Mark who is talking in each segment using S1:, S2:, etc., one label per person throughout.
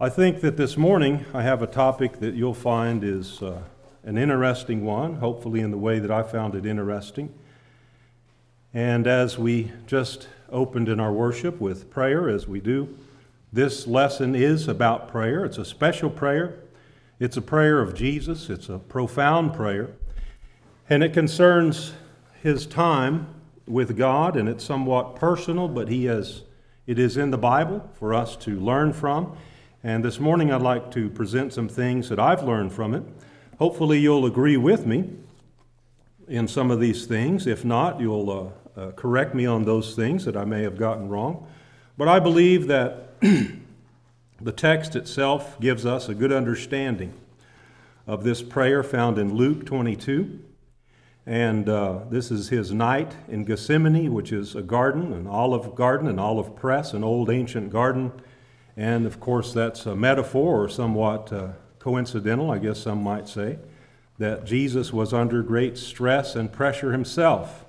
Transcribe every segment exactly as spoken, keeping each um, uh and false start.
S1: I think that this morning I have a topic that you'll find is uh, an interesting one, hopefully in the way that I found it interesting. And as we just opened in our worship with prayer, as we do, this lesson is about prayer. It's a special prayer. It's a prayer of Jesus. It's a profound prayer. And it concerns his time with God, and it's somewhat personal, but he has, it is in the Bible for us to learn from. And this morning I'd like to present some things that I've learned from it. Hopefully you'll agree with me in some of these things. If not, you'll uh, uh, correct me on those things that I may have gotten wrong. But I believe that the text itself gives us a good understanding of this prayer found in Luke twenty-two. And uh, this is his night in Gethsemane, which is a garden, an olive garden, an olive press, an old ancient garden. And of course, that's a metaphor or somewhat uh, coincidental, I guess some might say, that Jesus was under great stress and pressure himself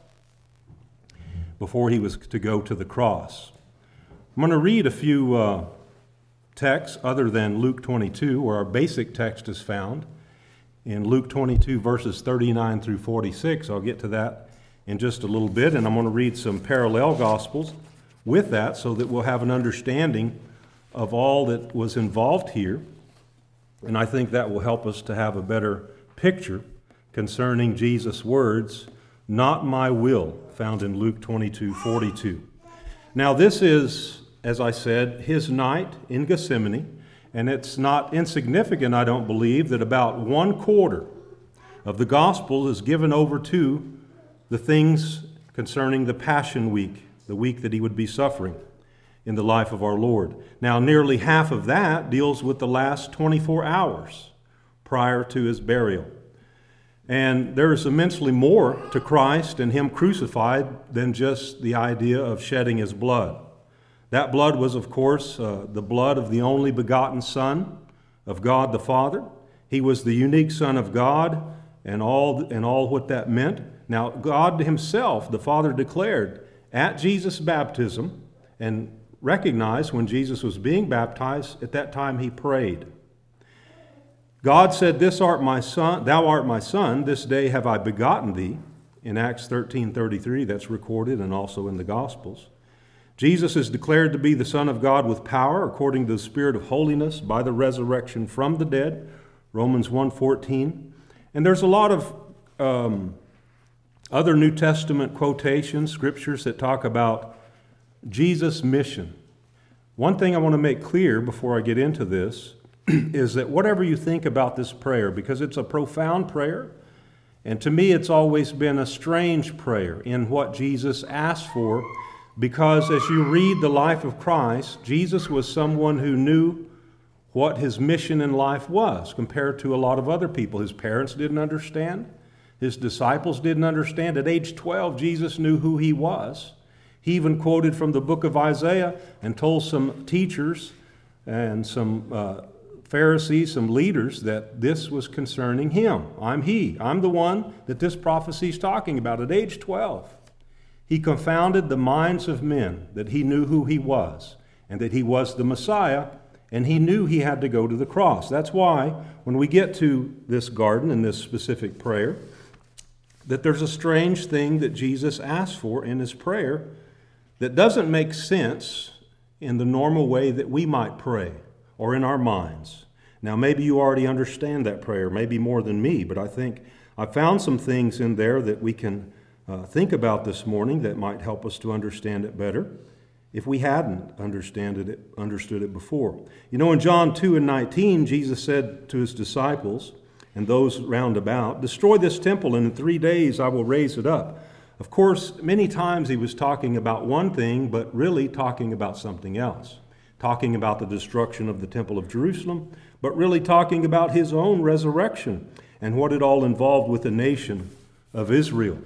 S1: before he was to go to the cross. I'm going to read a few uh, texts other than Luke twenty-two, where our basic text is found. In Luke twenty-two, verses thirty-nine through forty-six, I'll get to that in just a little bit, and I'm going to read some parallel gospels with that so that we'll have an understanding of all that was involved here. And I think that will help us to have a better picture concerning Jesus' words, "Not my will," found in Luke twenty-two forty-two. Now this is, as I said, his night in Gethsemane. And it's not insignificant, I don't believe, that about one quarter of the gospel is given over to the things concerning the Passion Week, the week that he would be suffering in the life of our Lord. Now, nearly half of that deals with the last twenty-four hours prior to his burial. And there is immensely more to Christ and him crucified than just the idea of shedding his blood. That blood was, of course, uh, the blood of the only begotten Son of God the Father. He was the unique Son of God and all, and all what that meant. Now, God himself, the Father, declared at Jesus' baptism and recognized when Jesus was being baptized, at that time he prayed. God said, "This art my son, thou art my son, this day have I begotten thee," in Acts thirteen thirty-three, that's recorded and also in the Gospels. Jesus is declared to be the Son of God with power, according to the Spirit of holiness, by the resurrection from the dead, Romans one fourteen. And there's a lot of um, other New Testament quotations, scriptures that talk about Jesus' mission. One thing I want to make clear before I get into this is that whatever you think about this prayer, because it's a profound prayer, and to me it's always been a strange prayer in what Jesus asked for. Because as you read the life of Christ, Jesus was someone who knew what his mission in life was compared to a lot of other people. His parents didn't understand. His disciples didn't understand. At age twelve, Jesus knew who he was. He even quoted from the book of Isaiah and told some teachers and some uh, Pharisees, some leaders, that this was concerning him. I'm he. I'm the one that this prophecy is talking about. At age twelve. He confounded the minds of men that he knew who he was and that he was the Messiah, and he knew he had to go to the cross. That's why when we get to this garden and this specific prayer, that there's a strange thing that Jesus asked for in his prayer that doesn't make sense in the normal way that we might pray or in our minds. Now, maybe you already understand that prayer, maybe more than me, but I think I found some things in there that we can Uh, think about this morning that might help us to understand it better if we hadn't understood it, understood it before. You know, in John two and nineteen, Jesus said to his disciples and those round about, "Destroy this temple, and in three days I will raise it up." Of course, many times he was talking about one thing, but really talking about something else. Talking about the destruction of the temple of Jerusalem, but really talking about his own resurrection and what it all involved with the nation of Israel.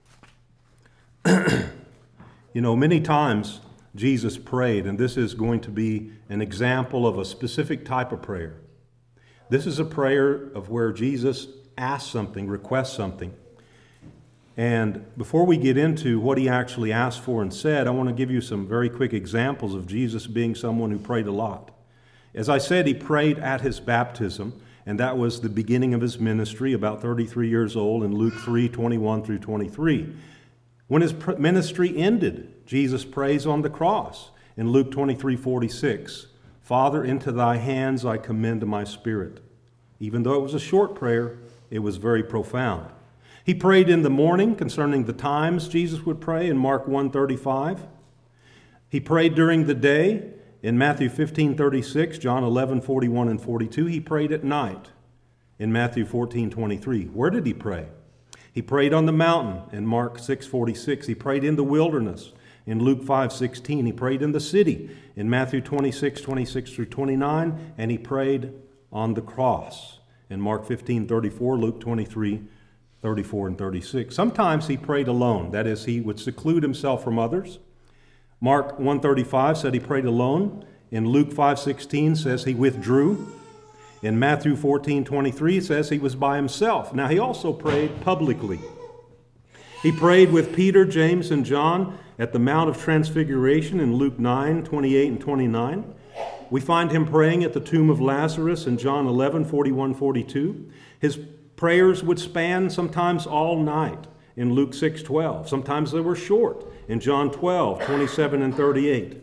S1: You know, many times Jesus prayed, and this is going to be an example of a specific type of prayer. This is a prayer of where Jesus asks something, requests something. And before we get into what he actually asked for and said, I want to give you some very quick examples of Jesus being someone who prayed a lot. As I said, he prayed at his baptism, and that was the beginning of his ministry, about thirty-three years old, in Luke three, twenty-one through twenty-three. When his ministry ended, Jesus prays on the cross in Luke twenty-three, forty-six, Father, into thy hands I commend my spirit. Even though it was a short prayer, it was very profound. He prayed in the morning concerning the times Jesus would pray in Mark one thirty-five. He prayed during the day in Matthew fifteen thirty-six, John eleven forty-one and forty-two. He prayed at night in Matthew fourteen twenty-three. Where did he pray? He prayed on the mountain in Mark six forty-six. He prayed in the wilderness in Luke five sixteen. He prayed in the city in Matthew twenty-six twenty-six through twenty-nine. And he prayed on the cross in Mark fifteen thirty-four, Luke twenty-three thirty-four and thirty-six. Sometimes he prayed alone. That is, he would seclude himself from others. Mark one thirty-five said he prayed alone. In Luke five sixteen says he withdrew. In Matthew fourteen twenty-three it says he was by himself. Now he also prayed publicly. He prayed with Peter, James, and John at the Mount of Transfiguration in Luke nine twenty-eight and twenty-nine. We find him praying at the tomb of Lazarus in John eleven forty-one forty-two. His prayers would span sometimes all night in Luke six twelve. Sometimes they were short in John twelve twenty-seven and thirty-eight.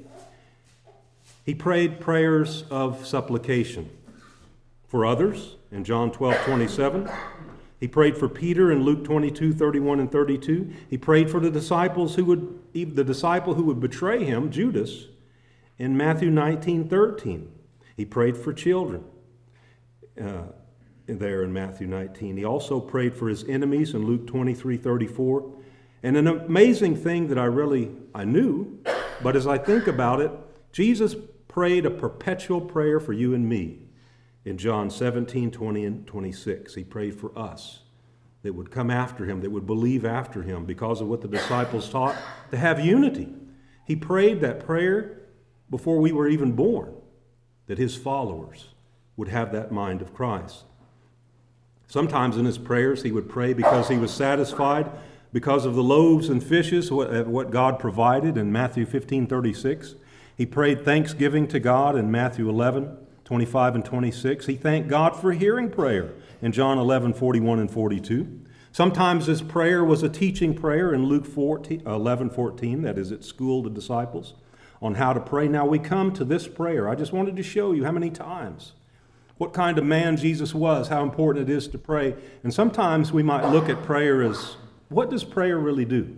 S1: He prayed prayers of supplication for others in John twelve twenty-seven. He prayed for Peter in Luke twenty-two thirty-one and thirty-two. He prayed for the disciples who would the disciple who would betray him, Judas, in Matthew nineteen thirteen. He prayed for children uh, there in Matthew nineteen. He also prayed for his enemies in Luke twenty-three thirty-four. And an amazing thing that I really I knew, but as I think about it, Jesus prayed a perpetual prayer for you and me. In John seventeen, twenty, and twenty-six, he prayed for us that would come after him, that would believe after him because of what the disciples taught, to have unity. He prayed that prayer before we were even born, that his followers would have that mind of Christ. Sometimes in his prayers, he would pray because he was satisfied because of the loaves and fishes, what God provided in Matthew fifteen thirty-six. He prayed thanksgiving to God in Matthew eleven twenty-five and twenty-six. He thanked God for hearing prayer in John eleven forty-one and forty-two. Sometimes his prayer was a teaching prayer in Luke eleven fourteen, that is, at school to disciples, on how to pray. Now we come to this prayer. I just wanted to show you how many times, what kind of man Jesus was, how important it is to pray. And sometimes we might look at prayer as, what does prayer really do?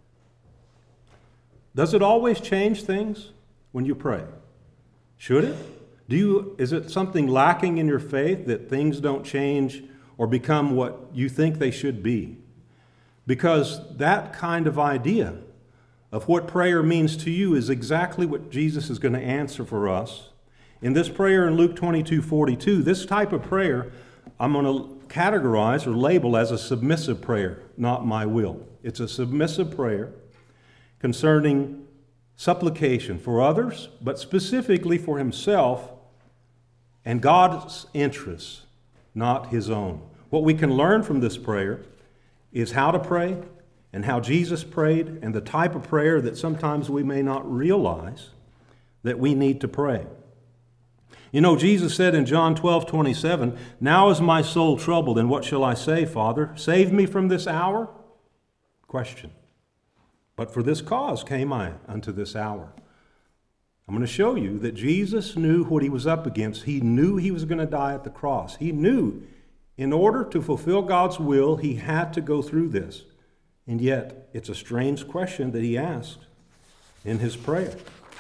S1: Does it always change things when you pray? Should it? Do you, is it something lacking in your faith that things don't change or become what you think they should be? Because that kind of idea of what prayer means to you is exactly what Jesus is going to answer for us. In this prayer in Luke twenty-two forty-two, this type of prayer I'm going to categorize or label as a submissive prayer, not my will. It's a submissive prayer concerning supplication for others, but specifically for himself and God's interests, not his own. What we can learn from this prayer is how to pray and how Jesus prayed and the type of prayer that sometimes we may not realize that we need to pray. You know, Jesus said in John twelve twenty-seven, "Now is my soul troubled, and what shall I say, Father? Save me from this hour?" Question. But for this cause came I unto this hour. I'm going to show you that Jesus knew what he was up against. He knew he was going to die at the cross. He knew in order to fulfill God's will, he had to go through this. And yet, it's a strange question that he asked in his prayer.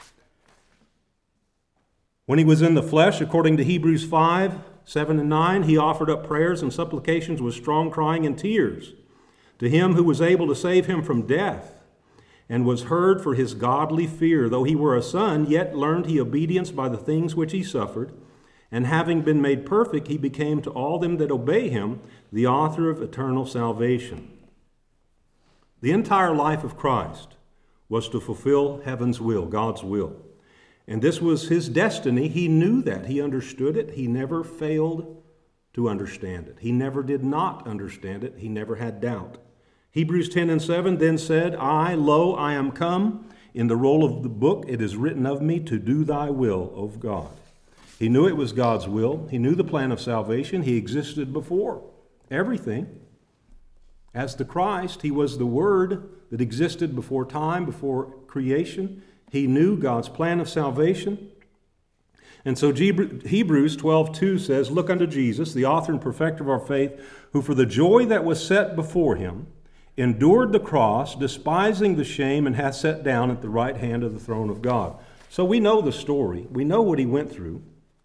S1: When he was in the flesh, according to Hebrews five, seven and nine, he offered up prayers and supplications with strong crying and tears to him who was able to save him from death, and was heard for his godly fear. Though he were a son, yet learned he obedience by the things which he suffered. And having been made perfect, he became to all them that obey him the author of eternal salvation. The entire life of Christ was to fulfill heaven's will, God's will. And this was his destiny. He knew that. He understood it. He never failed to understand it. He never did not understand it. He never had doubt. Hebrews ten and seven then said, I, lo, I am come. In the roll of the book it is written of me to do thy will, O God. He knew it was God's will. He knew the plan of salvation. He existed before everything. As the Christ, he was the Word that existed before time, before creation. He knew God's plan of salvation. And so Hebrews twelve two says, "Look unto Jesus, the author and perfecter of our faith, who for the joy that was set before him endured the cross, despising the shame, and hath sat down at the right hand of the throne of God." So we know the story. We know what he went through.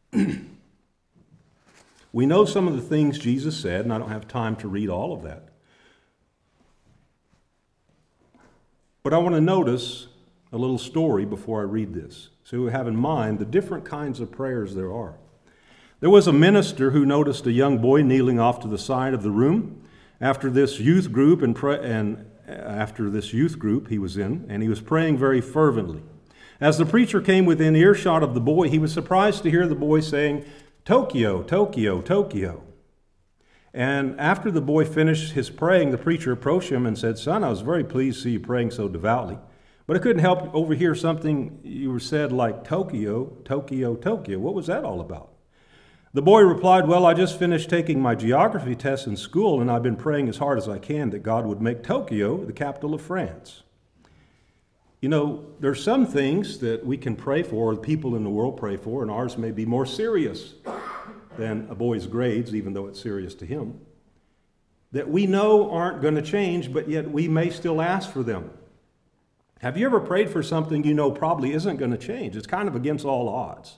S1: We know some of the things Jesus said, and I don't have time to read all of that. But I want to notice a little story before I read this, so we have in mind the different kinds of prayers there are. There was a minister who noticed a young boy kneeling off to the side of the room after this youth group and, pray, and after this youth group he was in, and he was praying very fervently. As the preacher came within earshot of the boy, he was surprised to hear the boy saying, "Tokyo, Tokyo, Tokyo." And after the boy finished his praying, the preacher approached him and said, "Son, I was very pleased to see you praying so devoutly, but I couldn't help overhear something you were said like Tokyo, Tokyo, Tokyo. What was that all about?" The boy replied, "Well, I just finished taking my geography test in school, and I've been praying as hard as I can that God would make Tokyo the capital of France." You know, there's some things that we can pray for, or people in the world pray for, and ours may be more serious than a boy's grades, even though it's serious to him, that we know aren't going to change, but yet we may still ask for them. Have you ever prayed for something you know probably isn't going to change? It's kind of against all odds.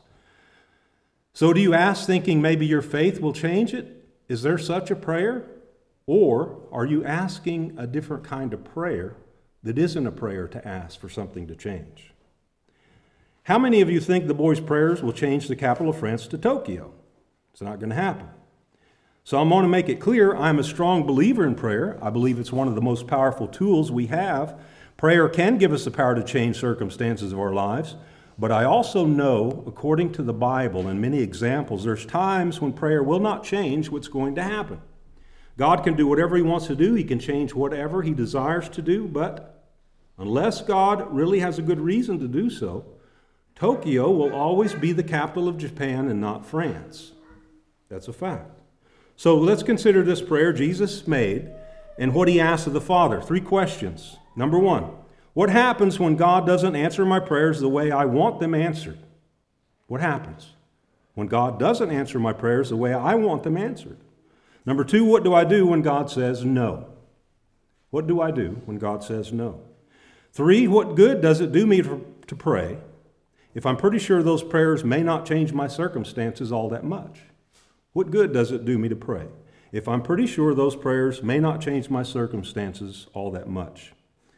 S1: So do you ask thinking maybe your faith will change it? Is there such a prayer? Or are you asking a different kind of prayer that isn't a prayer to ask for something to change? How many of you think the boy's prayers will change the capital of France to Tokyo? It's not going to happen. So I'm going to make it clear, I'm a strong believer in prayer. I believe it's one of the most powerful tools we have. Prayer can give us the power to change circumstances of our lives, but I also know, according to the Bible and many examples, there's times when prayer will not change what's going to happen. God can do whatever he wants to do. He can change whatever he desires to do, but unless God really has a good reason to do so, Tokyo will always be the capital of Japan and not France. That's a fact. So let's consider this prayer Jesus made and what he asked of the Father. Three questions. Number one, what happens when God doesn't answer my prayers the way I want them answered? What happens when God doesn't answer my prayers the way I want them answered? Number two, what do I do when God says no? What do I do when God says no? Three, what good does it do me to, to pray if I'm pretty sure those prayers may not change my circumstances all that much? What good does it do me to pray if I'm pretty sure those prayers may not change my circumstances all that much?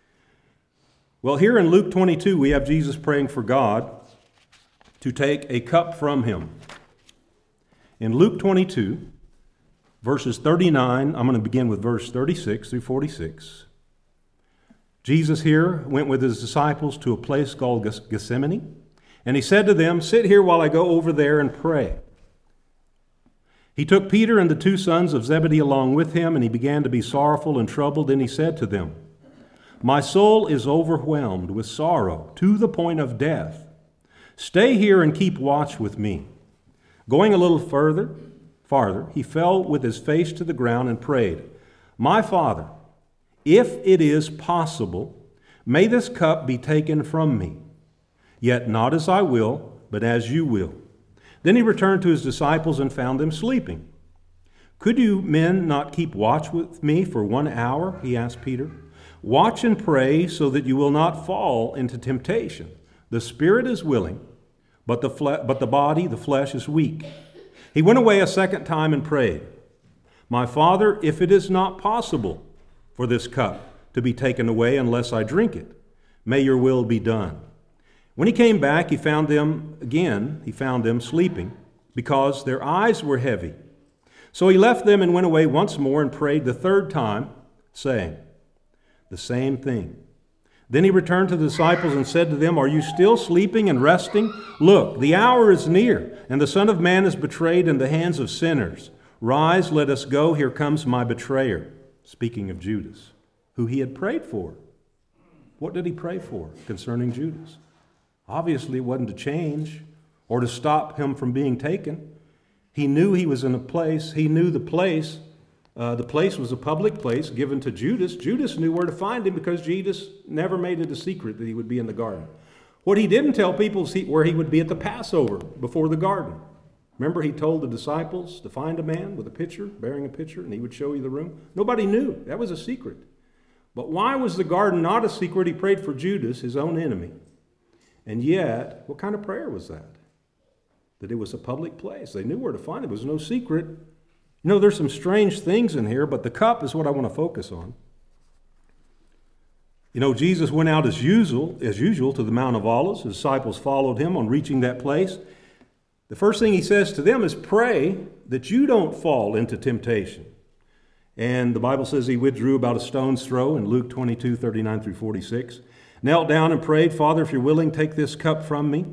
S1: Well, here in Luke twenty-two, we have Jesus praying for God to take a cup from him. In Luke twenty-two, verses thirty-nine, I'm going to begin with verse thirty-six through forty-six. Jesus here went with his disciples to a place called Gethsemane, and he said to them, "Sit here while I go over there and pray." He took Peter and the two sons of Zebedee along with him, and he began to be sorrowful and troubled, and he said to them, "My soul is overwhelmed with sorrow to the point of death. Stay here and keep watch with me." Going a little further, farther, he fell with his face to the ground and prayed, "My Father, if it is possible, may this cup be taken from me. Yet not as I will, but as you will." Then he returned to his disciples and found them sleeping. "Could you men not keep watch with me for one hour?" he asked Peter. "Watch and pray so that you will not fall into temptation. The spirit is willing, but the, fle- but the body, the flesh, is weak." He went away a second time and prayed, "My Father, if it is not possible for this cup to be taken away unless I drink it, may your will be done." When he came back, he found them again, he found them sleeping, because their eyes were heavy. So he left them and went away once more and prayed the third time, saying the same thing. Then he returned to the disciples and said to them, "Are you still sleeping and resting? Look, the hour is near, and the Son of Man is betrayed in the hands of sinners. Rise, let us go. Here comes my betrayer." Speaking of Judas, who he had prayed for. What did he pray for concerning Judas? Obviously, it wasn't to change or to stop him from being taken. He knew he was in a place. He knew the place. Uh, the place was a public place given to Judas. Judas knew where to find him because Jesus never made it a secret that he would be in the garden. What he didn't tell people is he, where he would be at the Passover before the garden. Remember, he told the disciples to find a man with a pitcher, bearing a pitcher, and he would show you the room. Nobody knew. That was a secret. But why was the garden not a secret? He prayed for Judas, his own enemy. And yet, what kind of prayer was that? That it was a public place. They knew where to find it. It was no secret. You know, there's some strange things in here, but the cup is what I want to focus on. You know, Jesus went out as usual, as usual to the Mount of Olives. His disciples followed him on reaching that place. The first thing he says to them is, pray that you don't fall into temptation. And the Bible says he withdrew about a stone's throw in Luke twenty-two, thirty-nine through forty-six. Knelt down and prayed, Father, if you're willing, take this cup from me.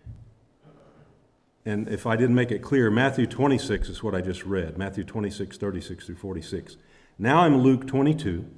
S1: And if I didn't make it clear, Matthew twenty-six is what I just read. Matthew twenty-six, thirty-six through forty-six. Now I'm Luke twenty-two,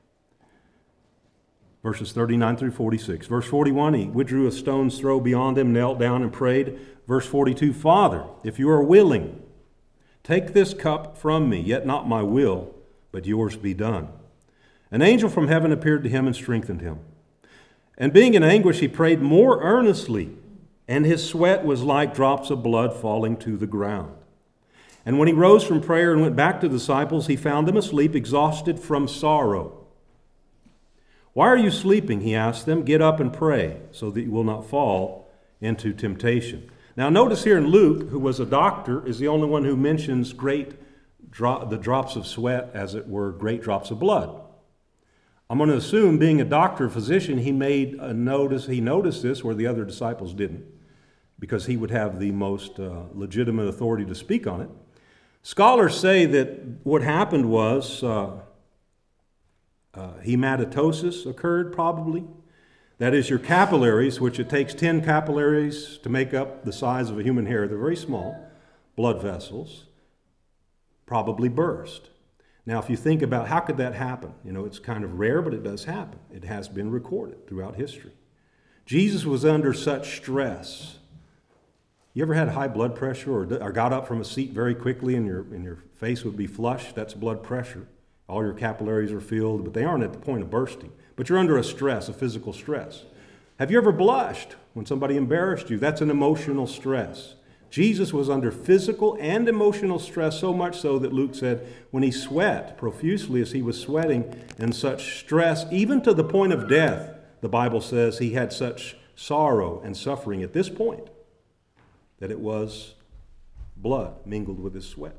S1: verses thirty-nine through forty-six. Verse forty-one, he withdrew a stone's throw beyond them, knelt down and prayed. Verse forty-two, Father, if you are willing, take this cup from me, yet not my will, but yours be done. An angel from heaven appeared to him and strengthened him. And being in anguish, he prayed more earnestly, and his sweat was like drops of blood falling to the ground. And when he rose from prayer and went back to the disciples, he found them asleep, exhausted from sorrow. Why are you sleeping? He asked them. Get up and pray, so that you will not fall into temptation. Now notice here in Luke, who was a doctor, is the only one who mentions great dro- the drops of sweat, as it were, great drops of blood. I'm going to assume, being a doctor, physician, he made a notice. He noticed this where the other disciples didn't, because he would have the most uh, legitimate authority to speak on it. Scholars say that what happened was uh, uh, hematosis occurred, probably. That is, your capillaries, which it takes ten capillaries to make up the size of a human hair. They're very small blood vessels, probably burst. Now, if you think about how could that happen, you know, it's kind of rare, but it does happen. It has been recorded throughout history. Jesus was under such stress. You ever had high blood pressure or, or got up from a seat very quickly and your, and your face would be flushed? That's blood pressure. All your capillaries are filled, but they aren't at the point of bursting. But you're under a stress, a physical stress. Have you ever blushed when somebody embarrassed you? That's an emotional stress. Jesus was under physical and emotional stress, so much so that Luke said when he sweat profusely as he was sweating in such stress, even to the point of death, the Bible says he had such sorrow and suffering at this point that it was blood mingled with his sweat.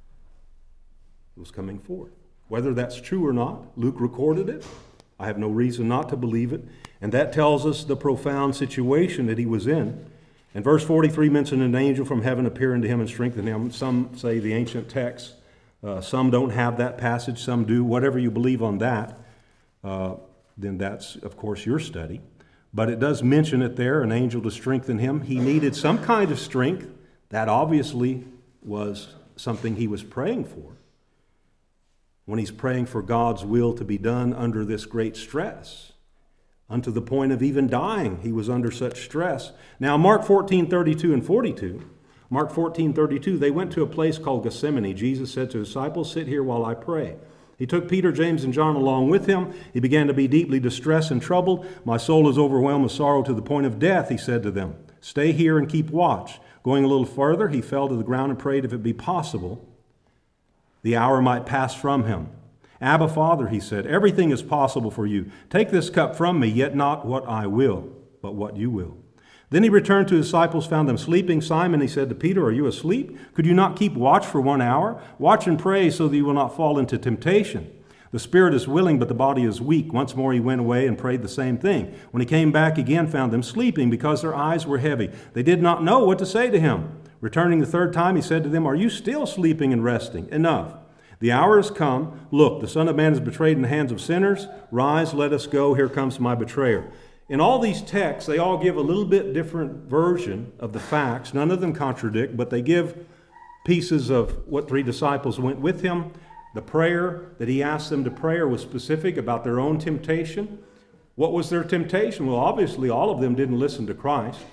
S1: It was coming forth. Whether that's true or not, Luke recorded it. I have no reason not to believe it. And that tells us the profound situation that he was in. And verse forty-three mentioned an angel from heaven appearing to him and strengthening him. Some say the ancient text. Uh, some don't have that passage. Some do. Whatever you believe on that, uh, then that's, of course, your study. But it does mention it there, an angel to strengthen him. He needed some kind of strength. That obviously was something he was praying for. When he's praying for God's will to be done under this great stress. Unto the point of even dying, he was under such stress. Now, Mark fourteen, thirty-two and forty-two. Mark fourteen, thirty-two, they went to a place called Gethsemane. Jesus said to his disciples, sit here while I pray. He took Peter, James, and John along with him. He began to be deeply distressed and troubled. My soul is overwhelmed with sorrow to the point of death, he said to them. Stay here and keep watch. Going a little further, he fell to the ground and prayed if it be possible, the hour might pass from him. Abba, Father, he said, everything is possible for you. Take this cup from me, yet not what I will, but what you will. Then he returned to his disciples, found them sleeping. Simon, he said to Peter, are you asleep? Could you not keep watch for one hour? Watch and pray so that you will not fall into temptation. The spirit is willing, but the body is weak. Once more he went away and prayed the same thing. When he came back again, found them sleeping because their eyes were heavy. They did not know what to say to him. Returning the third time, he said to them, are you still sleeping and resting? Enough. The hour has come. Look, the Son of Man is betrayed in the hands of sinners. Rise, let us go. Here comes my betrayer. In all these texts, they all give a little bit different version of the facts. None of them contradict, but they give pieces of what three disciples went with him. The prayer that he asked them to pray was specific about their own temptation. What was their temptation? Well, obviously, all of them didn't listen to Christ.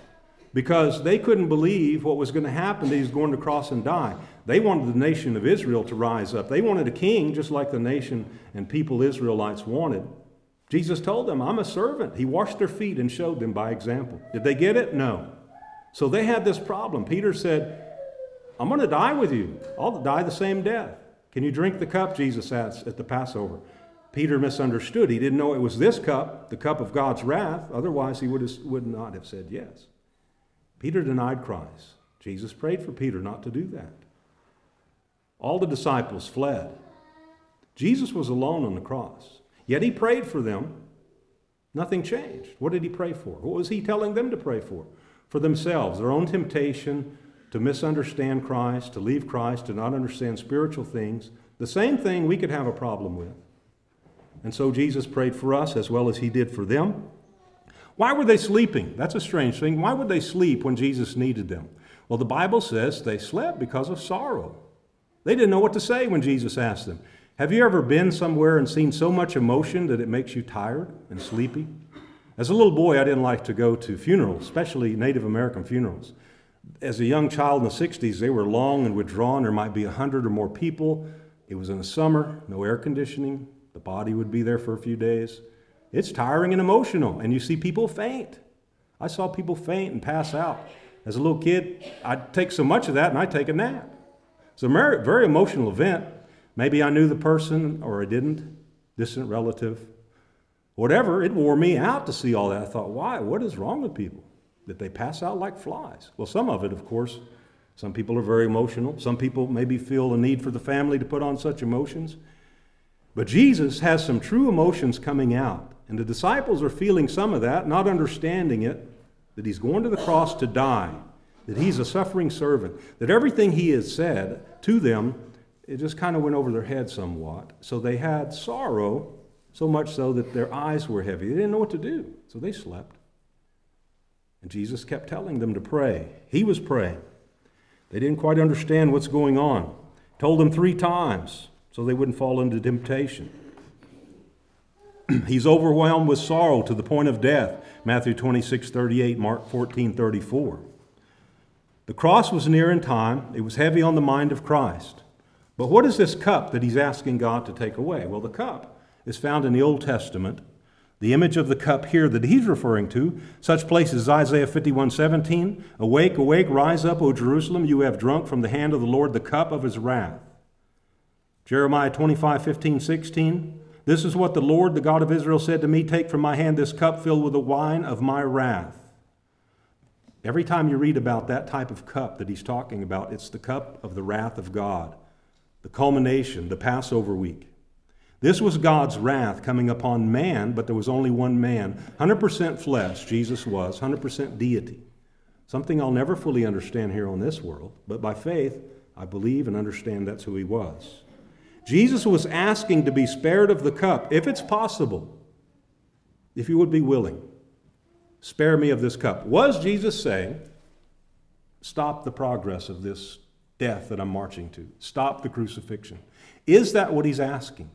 S1: because they couldn't believe what was going to happen, that he was going to cross and die. They wanted the nation of Israel to rise up. They wanted a king just like the nation and people Israelites wanted. Jesus told them, I'm a servant. He washed their feet and showed them by example. Did they get it? No. So they had this problem. Peter said, I'm going to die with you. I'll die the same death. Can you drink the cup? Jesus asked at the Passover. Peter misunderstood. He didn't know it was this cup, the cup of God's wrath. Otherwise, he would, have, would not have said yes. Peter denied Christ. Jesus prayed for Peter not to do that. All the disciples fled. Jesus was alone on the cross. Yet he prayed for them. Nothing changed. What did he pray for? What was he telling them to pray for? For themselves, their own temptation to misunderstand Christ, to leave Christ, to not understand spiritual things. The same thing we could have a problem with. And so Jesus prayed for us as well as he did for them. Why were they sleeping? That's a strange thing. Why would they sleep when Jesus needed them? Well, the Bible says they slept because of sorrow. They didn't know what to say when Jesus asked them. Have you ever been somewhere and seen so much emotion that it makes you tired and sleepy? As a little boy, I didn't like to go to funerals, especially Native American funerals. As a young child in the sixties, they were long and withdrawn. There might be a hundred or more people. It was in the summer, no air conditioning. The body would be there for a few days. It's tiring and emotional, and you see people faint. I saw people faint and pass out. As a little kid, I'd take so much of that and I'd take a nap. It's a very, very emotional event. Maybe I knew the person or I didn't, distant relative. Whatever, it wore me out to see all that. I thought, why? What is wrong with people? That they pass out like flies? Well, some of it, of course, some people are very emotional. Some people maybe feel a need for the family to put on such emotions. But Jesus has some true emotions coming out. And the disciples are feeling some of that, not understanding it, that he's going to the cross to die, that he's a suffering servant, that everything he has said to them, it just kind of went over their head somewhat. So they had sorrow, so much so that their eyes were heavy. They didn't know what to do, so they slept. And Jesus kept telling them to pray. He was praying. They didn't quite understand what's going on. Told them three times so they wouldn't fall into temptation. He's overwhelmed with sorrow to the point of death. Matthew twenty-six thirty-eight, Mark fourteen thirty-four. The cross was near in time. It was heavy on the mind of Christ. But what is this cup that he's asking God to take away? Well, the cup is found in the Old Testament. The image of the cup here that he's referring to, such places as Isaiah fifty-one seventeen, awake, awake, rise up, O Jerusalem, you have drunk from the hand of the Lord the cup of his wrath. Jeremiah twenty-five fifteen sixteen, this is what the Lord, the God of Israel, said to me, take from my hand this cup filled with the wine of my wrath. Every time you read about that type of cup that he's talking about, it's the cup of the wrath of God, the culmination, the Passover week. This was God's wrath coming upon man, but there was only one man, one hundred percent flesh, Jesus was, one hundred percent deity. Something I'll never fully understand here on this world, but by faith, I believe and understand that's who he was. Jesus was asking to be spared of the cup, if it's possible, if you would be willing. Spare me of this cup. Was Jesus saying, stop the progress of this death that I'm marching to? Stop the crucifixion. Is that what he's asking?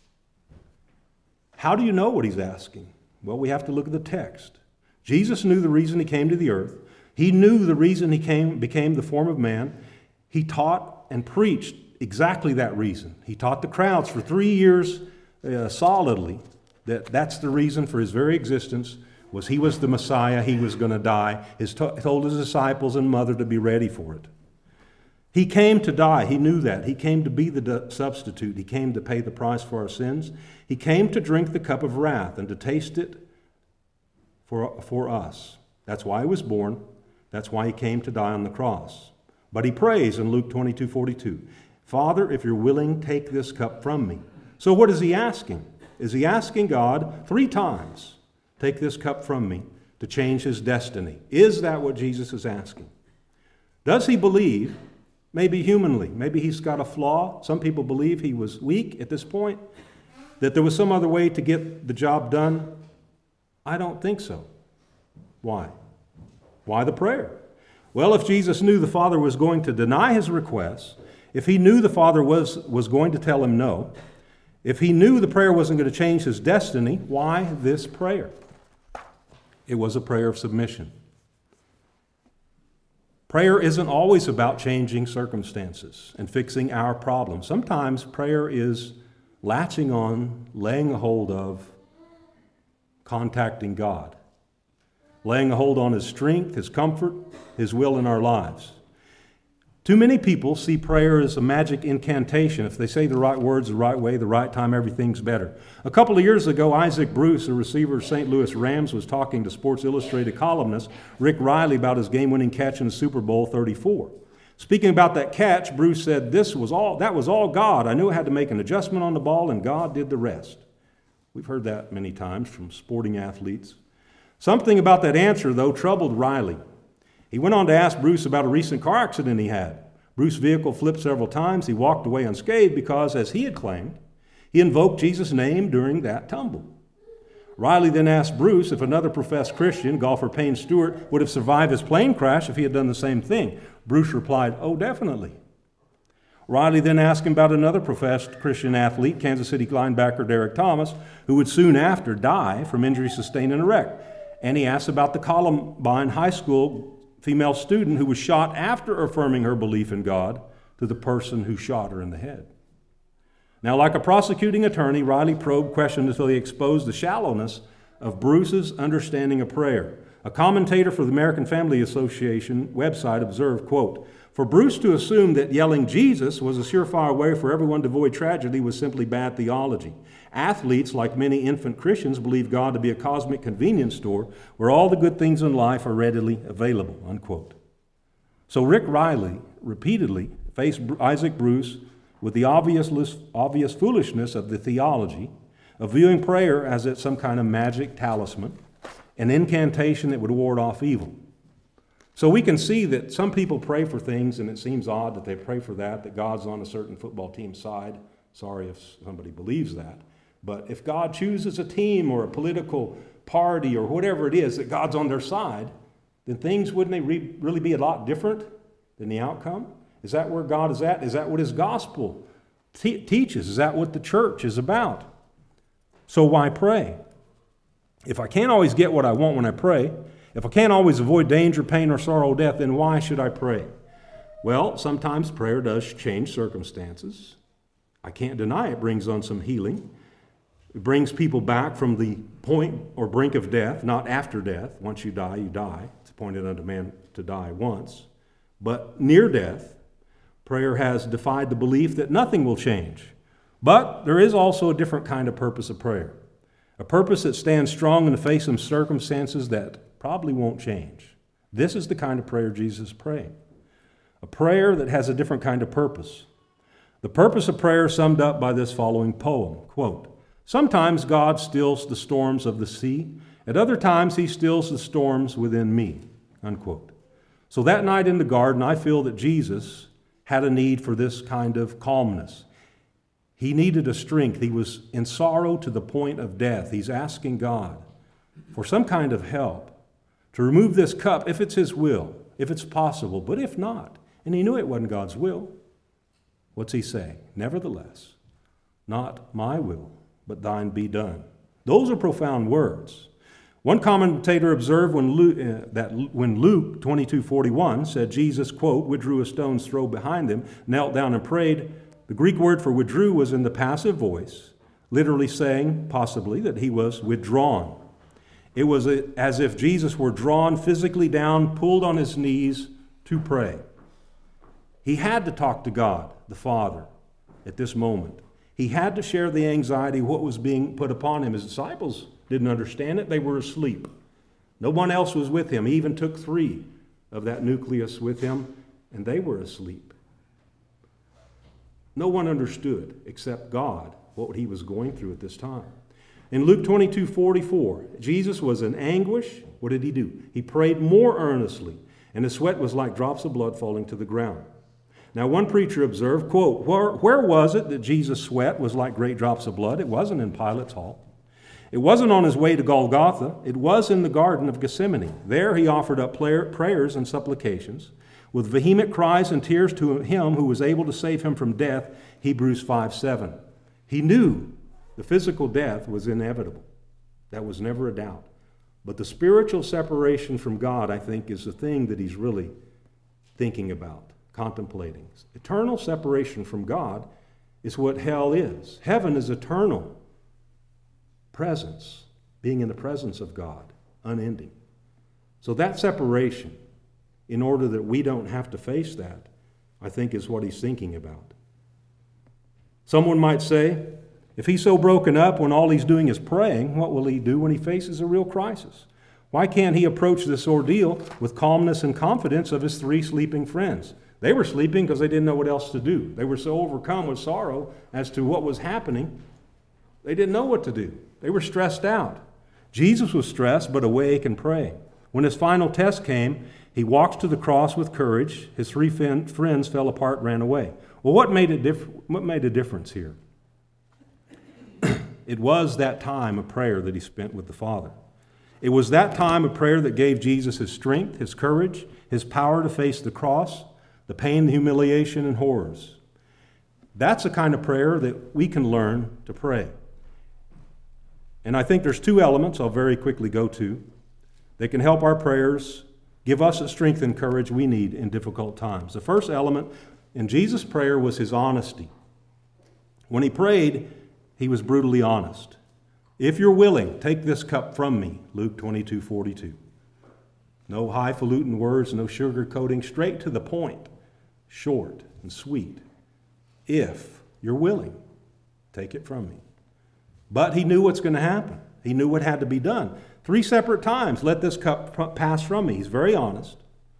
S1: How do you know what he's asking? Well, we have to look at the text. Jesus knew the reason he came to the earth. He knew the reason he came, became the form of man. He taught and preached exactly that reason. He taught the crowds for three years uh, solidly that that's the reason for his very existence, was he was the Messiah, he was going to die. He told his disciples and mother to be ready for it. He came to die. He knew that. He came to be the substitute. He came to pay the price for our sins. He came to drink the cup of wrath and to taste it for, for us. That's why he was born. That's why he came to die on the cross. But he prays in Luke twenty-two forty-two, Father, if you're willing, take this cup from me. So what is he asking? Is he asking God three times, take this cup from me, to change his destiny? Is that what Jesus is asking? Does he believe, maybe humanly, maybe he's got a flaw? Some people believe he was weak at this point, that there was some other way to get the job done. I don't think so. Why? Why the prayer? Well, if Jesus knew the Father was going to deny his request, if he knew the Father was, was going to tell him no, if he knew the prayer wasn't going to change his destiny, why this prayer? It was a prayer of submission. Prayer isn't always about changing circumstances and fixing our problems. Sometimes prayer is latching on, laying a hold of, contacting God, laying a hold on His strength, His comfort, His will in our lives. Too many people see prayer as a magic incantation. If they say the right words the right way, the right time, everything's better. A couple of years ago, Isaac Bruce, a receiver of Saint Louis Rams, was talking to Sports Illustrated columnist Rick Riley about his game-winning catch in Super Bowl thirty-four. Speaking about that catch, Bruce said, "This was all, that was all God. I knew I had to make an adjustment on the ball, and God did the rest." We've heard that many times from sporting athletes. Something about that answer, though, troubled Riley. He went on to ask Bruce about a recent car accident he had. Bruce's vehicle flipped several times. He walked away unscathed because, as he had claimed, he invoked Jesus' name during that tumble. Riley then asked Bruce if another professed Christian, golfer Payne Stewart, would have survived his plane crash if he had done the same thing. Bruce replied, "Oh, definitely." Riley then asked him about another professed Christian athlete, Kansas City linebacker Derek Thomas, who would soon after die from injuries sustained in a wreck. And he asked about the Columbine High School female student who was shot after affirming her belief in God to the person who shot her in the head. Now, like a prosecuting attorney, Riley probed questions until he exposed the shallowness of Bruce's understanding of prayer. A commentator for the American Family Association website observed, quote, "For Bruce to assume that yelling Jesus was a surefire way for everyone to avoid tragedy was simply bad theology. Athletes, like many infant Christians, believe God to be a cosmic convenience store where all the good things in life are readily available," unquote. So Rick Riley repeatedly faced Isaac Bruce with the obvious, obvious foolishness of the theology of viewing prayer as it's some kind of magic talisman, an incantation that would ward off evil. So we can see that some people pray for things, and it seems odd that they pray for that, that God's on a certain football team's side. Sorry if somebody believes that. But if God chooses a team or a political party or whatever it is, that God's on their side, then things wouldn't they re- really be a lot different than the outcome? Is that where God is at? Is that what His gospel te- teaches? Is that what the church is about? So why pray? If I can't always get what I want when I pray, if I can't always avoid danger, pain, or sorrow, or death, then why should I pray? Well, sometimes prayer does change circumstances. I can't deny it brings on some healing. It brings people back from the point or brink of death, not after death. Once you die, you die. It's appointed unto man to die once. But near death, prayer has defied the belief that nothing will change. But there is also a different kind of purpose of prayer. A purpose that stands strong in the face of circumstances that probably won't change. This is the kind of prayer Jesus is praying. A prayer that has a different kind of purpose. The purpose of prayer is summed up by this following poem, quote, "Sometimes God stills the storms of the sea. At other times He stills the storms within me," unquote. So that night in the garden, I feel that Jesus had a need for this kind of calmness. He needed a strength. He was in sorrow to the point of death. He's asking God for some kind of help to remove this cup if it's His will, if it's possible, but if not, and he knew it wasn't God's will, what's he say? "Nevertheless, not my will, but thine be done." Those are profound words. One commentator observed when Luke, uh, that when Luke twenty-two forty-one said Jesus, quote, "withdrew a stone's throw behind them, knelt down and prayed," the Greek word for withdrew was in the passive voice, literally saying, possibly, that he was withdrawn. It was a, as if Jesus were drawn physically down, pulled on his knees to pray. He had to talk to God, the Father, at this moment. He had to share the anxiety of what was being put upon him. His disciples didn't understand it. They were asleep. No one else was with him. He even took three of that nucleus with him, and they were asleep. No one understood except God what he was going through at this time. In Luke twenty-two forty-four, Jesus was in anguish. What did he do? He prayed more earnestly, and his sweat was like drops of blood falling to the ground. Now, one preacher observed, quote, where, where was it that Jesus' sweat was like great drops of blood? It wasn't in Pilate's hall. It wasn't on his way to Golgotha. It was in the Garden of Gethsemane. There he offered up prayers and supplications with vehement cries and tears to him who was able to save him from death, Hebrews five seven. He knew the physical death was inevitable. That was never a doubt. But the spiritual separation from God, I think, is the thing that he's really thinking about, contemplating. Eternal separation from God is what hell is. Heaven is eternal presence, being in the presence of God, unending. So that separation, in order that we don't have to face that, I think is what he's thinking about. Someone might say, if he's so broken up when all he's doing is praying, what will he do when he faces a real crisis? Why can't he approach this ordeal with calmness and confidence of his three sleeping friends? They were sleeping because they didn't know what else to do. They were so overcome with sorrow as to what was happening, they didn't know what to do. They were stressed out. Jesus was stressed, but awake and praying. When his final test came, he walked to the cross with courage. His three fin- friends fell apart, ran away. Well, what made it diff- what made a difference here? It was that time of prayer that he spent with the Father. It was that time of prayer that gave Jesus his strength, his courage, his power to face the cross, the pain, the humiliation, and horrors. That's the kind of prayer that we can learn to pray. And I think there's two elements I'll very quickly go to that can help our prayers give us the strength and courage we need in difficult times. The first element in Jesus' prayer was his honesty. When he prayed, he was brutally honest. If you're willing, take this cup from me, Luke twenty-two forty-two. No highfalutin words, no sugarcoating, straight to the point, short and sweet. If you're willing, take it from me. But he knew what's going to happen. He knew what had to be done. Three separate times, let this cup pass from me. He's very honest.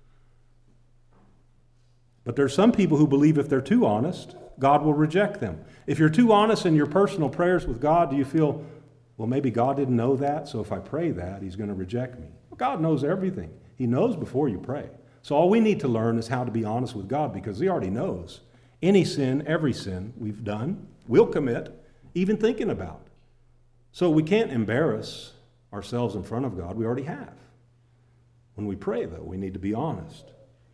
S1: But there's some people who believe if they're too honest, God will reject them. If you're too honest in your personal prayers with God, do you feel, well, maybe God didn't know that, so if I pray that, he's going to reject me? Well, God knows everything. He knows before you pray. So all we need to learn is how to be honest with God, because he already knows any sin, every sin we've done, we'll commit, even thinking about. So we can't embarrass ourselves in front of God. We already have. When we pray, though, we need to be honest.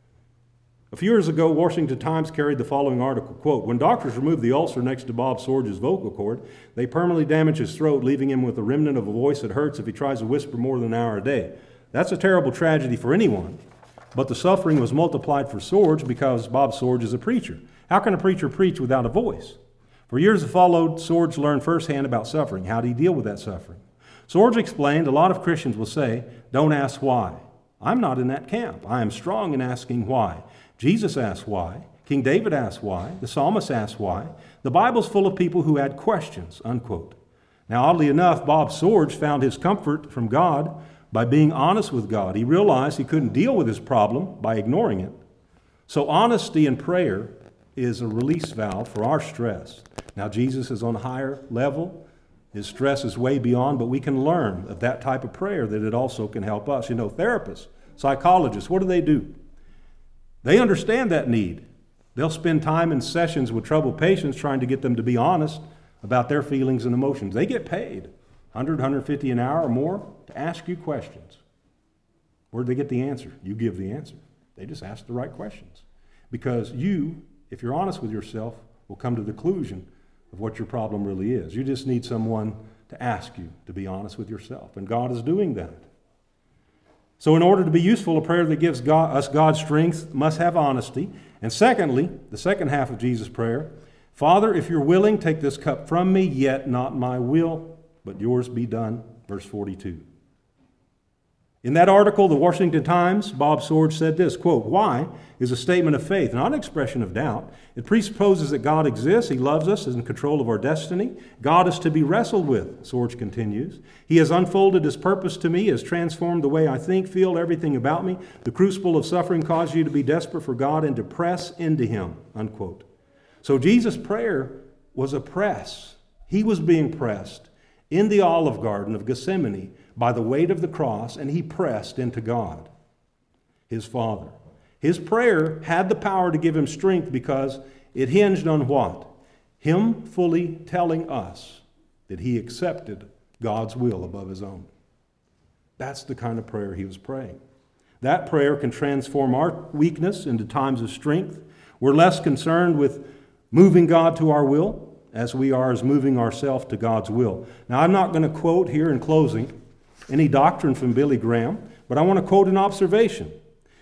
S1: A few years ago, Washington Times carried the following article, quote, "When doctors removed the ulcer next to Bob Sorge's vocal cord, they permanently damage his throat, leaving him with a remnant of a voice that hurts if he tries to whisper more than an hour a day. That's a terrible tragedy for anyone, but the suffering was multiplied for Sorge because Bob Sorge is a preacher. How can a preacher preach without a voice? For years that followed, Sorge learned firsthand about suffering. How did he deal with that suffering? Sorge explained, a lot of Christians will say, don't ask why. I'm not in that camp. I am strong in asking why. Jesus asked why. King David asked why. The psalmist asked why. The Bible's full of people who had questions," unquote. Now, oddly enough, Bob Sorge found his comfort from God by being honest with God. He realized he couldn't deal with his problem by ignoring it. So honesty in prayer is a release valve for our stress. Now, Jesus is on a higher level. His stress is way beyond, but we can learn of that type of prayer that it also can help us. You know, therapists, psychologists, what do they do? They understand that need. They'll spend time in sessions with troubled patients trying to get them to be honest about their feelings and emotions. They get paid one hundred, one hundred fifty an hour or more to ask you questions. Where'd they get the answer? You give the answer. They just ask the right questions. Because you, if you're honest with yourself, will come to the conclusion of what your problem really is. You just need someone to ask you to be honest with yourself. And God is doing that. So in order to be useful, a prayer that gives God, us God's strength must have honesty. And secondly, the second half of Jesus' prayer, Father, if you're willing, take this cup from me, yet not my will, but yours be done. Verse forty-two. In that article, the Washington Times, Bob Sorge said this, quote, "Why is a statement of faith, not an expression of doubt. It presupposes that God exists, he loves us, is in control of our destiny. God is to be wrestled with," Sorge continues. "He has unfolded his purpose to me, has transformed the way I think, feel, everything about me. The crucible of suffering caused you to be desperate for God and to press into him," unquote. So Jesus' prayer was a press. He was being pressed in the Olive Garden of Gethsemane by the weight of the cross, and he pressed into God, his Father. His prayer had the power to give him strength because it hinged on what? Him fully telling us that he accepted God's will above his own. That's the kind of prayer he was praying. That prayer can transform our weakness into times of strength. We're less concerned with moving God to our will as we are as moving ourselves to God's will. Now, I'm not going to quote here in closing any doctrine from Billy Graham, but I want to quote an observation.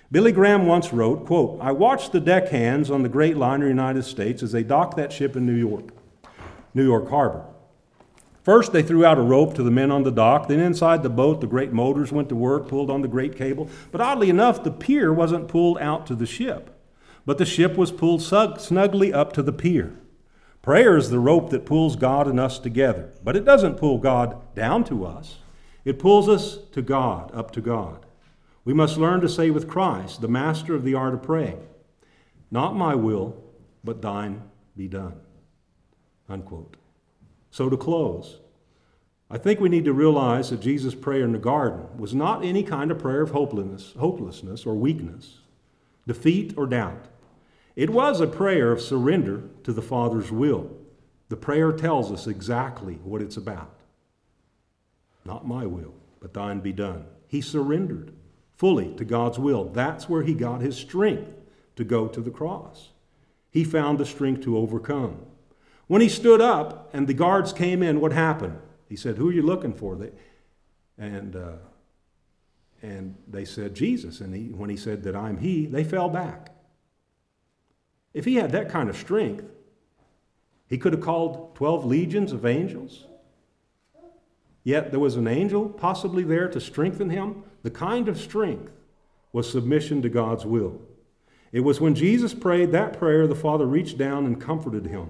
S1: Billy Graham once wrote, quote, "I watched the deckhands on the great liner United States as they docked that ship in New York, New York Harbor. First, they threw out a rope to the men on the dock. Then inside the boat, the great motors went to work, pulled on the great cable. But oddly enough, the pier wasn't pulled out to the ship, but the ship was pulled snugly up to the pier. Prayer is the rope that pulls God and us together, but it doesn't pull God down to us. It pulls us to God, up to God. We must learn to say with Christ, the master of the art of praying, 'Not my will, but thine be done.'" Unquote. So to close, I think we need to realize that Jesus' prayer in the garden was not any kind of prayer of hopelessness, hopelessness or weakness, defeat or doubt. It was a prayer of surrender to the Father's will. The prayer tells us exactly what it's about. Not my will, but thine be done. He surrendered fully to God's will. That's where he got his strength to go to the cross. He found the strength to overcome. When he stood up and the guards came in, what happened? He said, "Who are you looking for?" They, and, uh, and they said, "Jesus." And he, when he said that I'm he, they fell back. If he had that kind of strength, he could have called twelve legions of angels. Yet there was an angel possibly there to strengthen him. The kind of strength was submission to God's will. It was when Jesus prayed that prayer, the Father reached down and comforted him.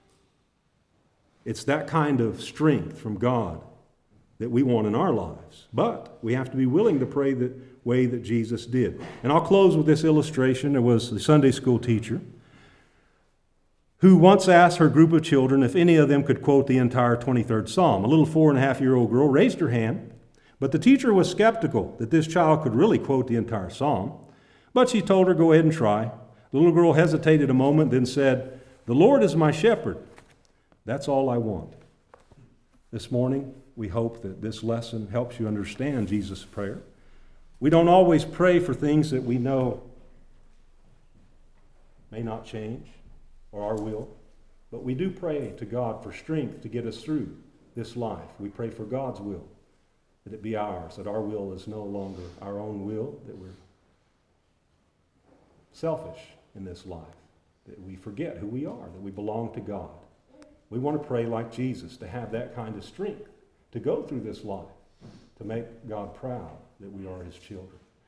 S1: It's that kind of strength from God that we want in our lives. But we have to be willing to pray the way that Jesus did. And I'll close with this illustration. There was a Sunday school teacher who once asked her group of children if any of them could quote the entire twenty-third Psalm. A little four and a half year old girl raised her hand, but the teacher was skeptical that this child could really quote the entire Psalm. But she told her, "Go ahead and try." The little girl hesitated a moment, then said, "The Lord is my shepherd. That's all I want." This morning, we hope that this lesson helps you understand Jesus' prayer. We don't always pray for things that we know may not change or our will, but we do pray to God for strength to get us through this life. We pray for God's will, that it be ours, that our will is no longer our own will, that we're selfish in this life, that we forget who we are, that we belong to God. We want to pray like Jesus, to have that kind of strength to go through this life, to make God proud that we are his children.